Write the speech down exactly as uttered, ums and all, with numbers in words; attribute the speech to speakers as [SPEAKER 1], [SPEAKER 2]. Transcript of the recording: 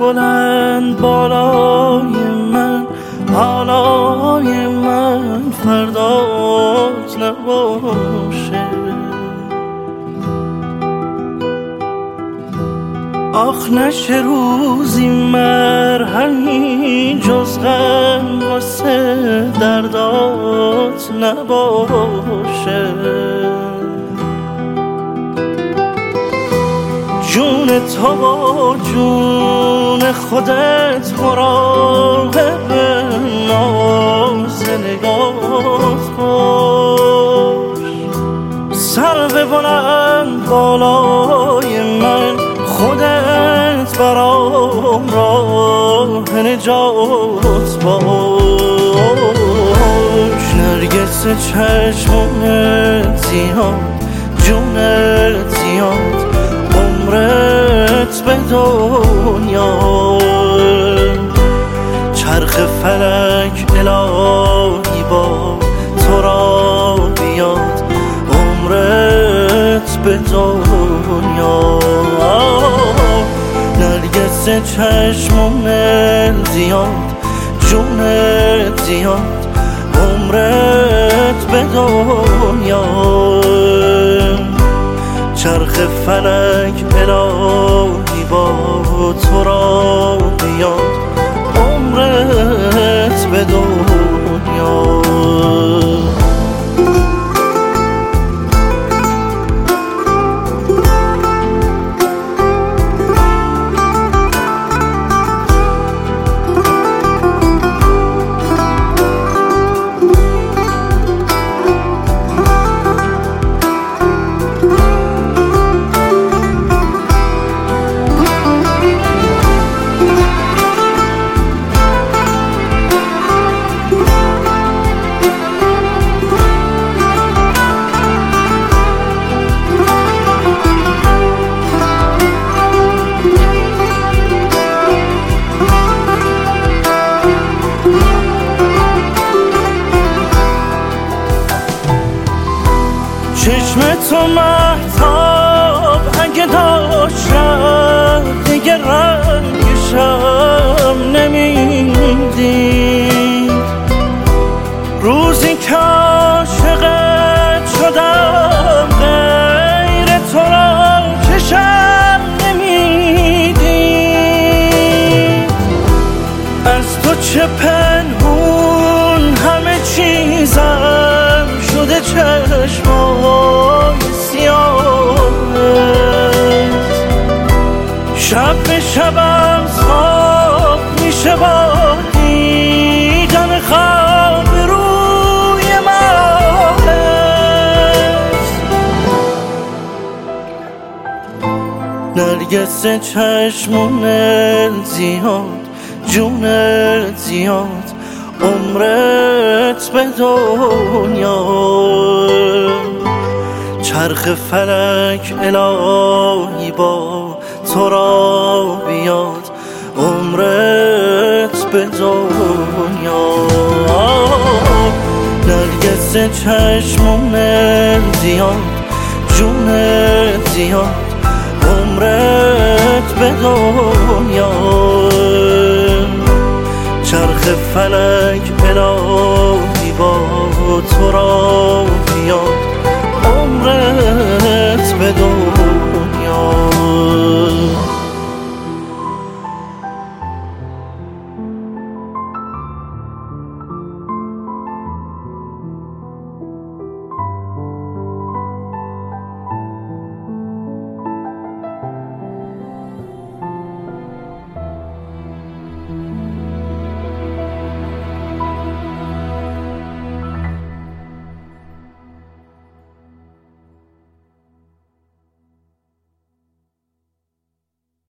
[SPEAKER 1] بلند بالای من، حالای من فردات نباشه. آخ نشه روزی مرهمی جز غم واسه دردات نباشه. جون تو با جون خودت مراقب ناز نگات باش. سرو بلند بالای من، خودت برام راه نجات باش. نرگس چشمونت زیاد، جونت زیاد، عمرت به دنیا. چرخ فلک الهی با تو را بیاد، عمرت به دنیا. نرگس چشمونت زیاد، جونت زیاد، عمرت به دنیا. چرخ فلک الهی با تو را بیاد، عمرت به دنیا. چشم تو مهتاب اگه داشتم دیگه رنگشم نمیدید. روزی که عاشقت شدم غیر تو را چشم نمیدید. از تو چه پنهون همه چیزم شده چشمای سیاهت. شب به شبم خواب میشه با دیدن خواب روی ماهت. نرگس چشمونت زیاد، جونت زیاد، عمرت به دنیا. چرخ فلک الهی با تو را بیاد، عمرت به دنیا. نرگس چشمونت زیاد، جونت زیاد، عمرت به دنیا. چرخ فلک الهی با تو را بیاد، عمرت به دنیا.